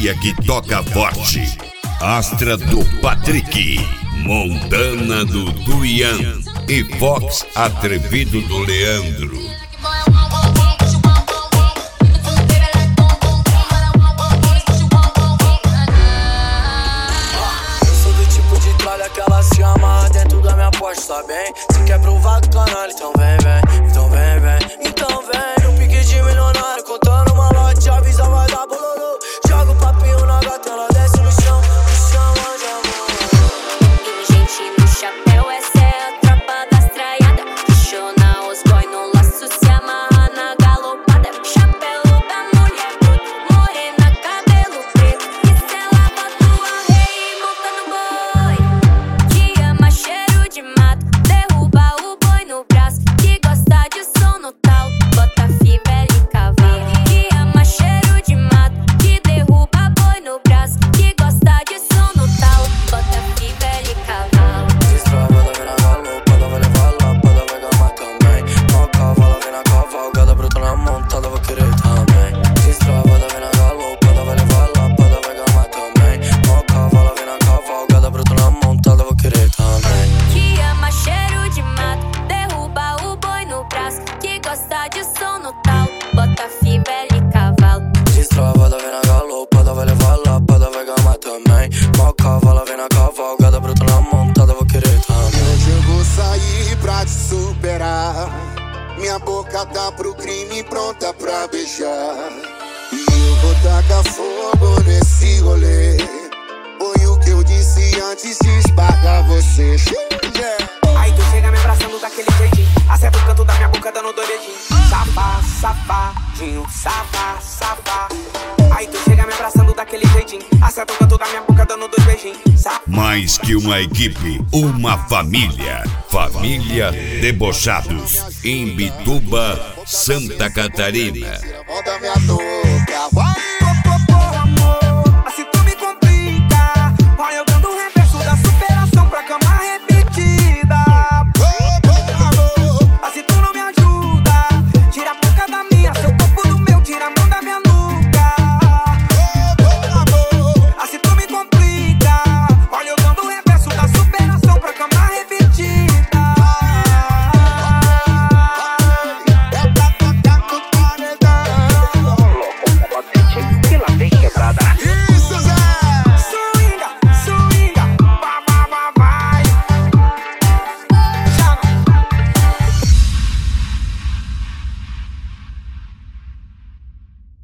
família que toca forte. Astra do Patrick, Montana do Tuian e Fox Atrevido do Leandro. Eu sou do tipo de tralha que ela se amarra dentro da minha Porsche, tá bem? Se quer provar do canal, então vem, vem. Então vem, vem. Então vem, no pique de milionário, contando uma lote, avisa vai dar bololô. Joga o papinho na gata, ela desce no chão, ande amor. Gente no chapéu, essa é a tropa das traiadas. Questiona os boy no laço, se amarra na galopada. Chapéu da mulher bruto, morena, cabelo preto. E se ela batua rei, monta no boi. Que ama cheiro de mato, derruba o boi no braço. Que gosta de som no tal, bota fivela e cavalo. Que ama cheiro de mato, que derruba boi no braço. Que gosta de som no tal, bota fivela e cavalo. Destrava, ela vem na galopada, vai levar lapada, vai gamar também. Uma cavala vem na cavalgada, bruta na montada, vou querer também. Destrava, ela vem na galopada, vai levar lapada, vai gamar também. Uma cavala vem na cavalgada, bruta na montada, vou querer também. Que ama cheiro de mato, derruba o boi no braço. Que gosta de som no tal, bota fivela e cavalo. Destravada vem na galopada, vai levar lapada, vai gamar também. Uma cavala vem na cavalgada, bruta na montada, vou querer também. Hoje eu vou sair pra te superar. Minha boca tá pro crime pronta pra beijar. E eu vou tacar fogo nesse rolê. Foi o que eu disse antes de esbarrar você. Yeah. Aí tu chega me abraçando daquele jeitinho, acerta o canto da minha boca dando dois dedinhos. Safá, safadinho, safá, safá. Aí tu chega me abraçando daquele jeitinho, acerta o canto da minha boca dando dois beijinhos. Mais que uma equipe, uma família. Família Debochados, em Bituba, Santa Catarina. Volta minha touca, vai.